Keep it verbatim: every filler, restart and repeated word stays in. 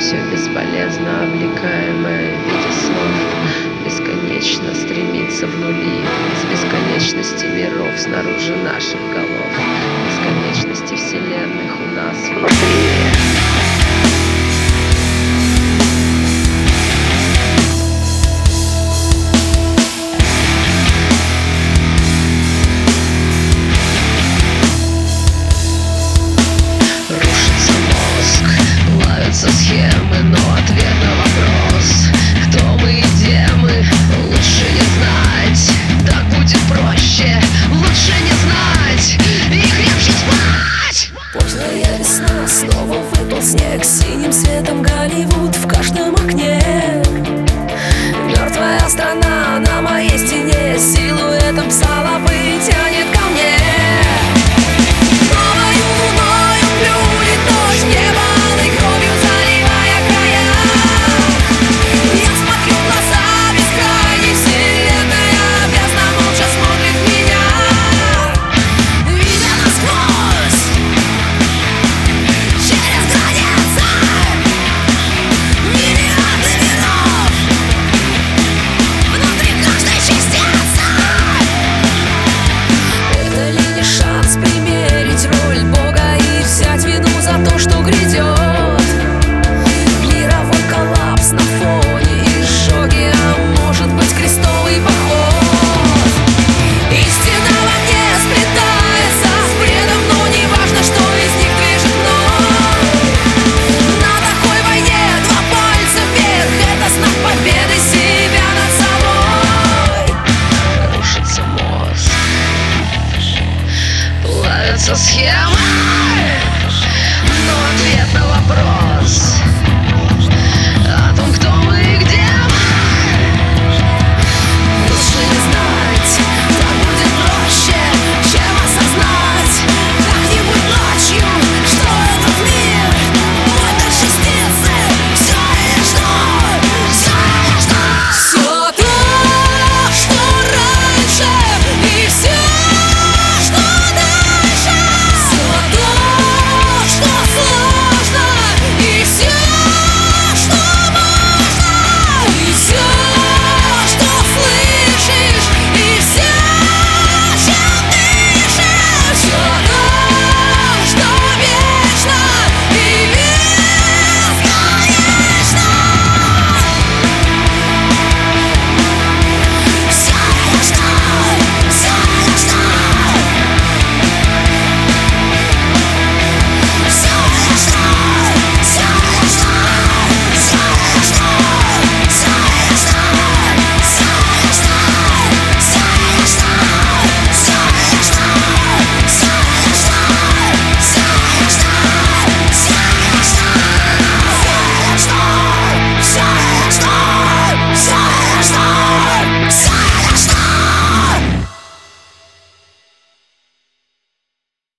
Все бесполезно, облекаемое в виде слов, бесконечно стремится в нули, с бесконечности миров снаружи наших голов, бесконечности вселенных у нас внутри. Схемы, но ответ на вопрос, кто мы и где мы, лучше не знать. Так будет проще, лучше не знать и крепче спать. Поздняя весна, снова выпал снег, синим светом Голливуд в каждом окне. Мертвая страна на моей стене, силуэт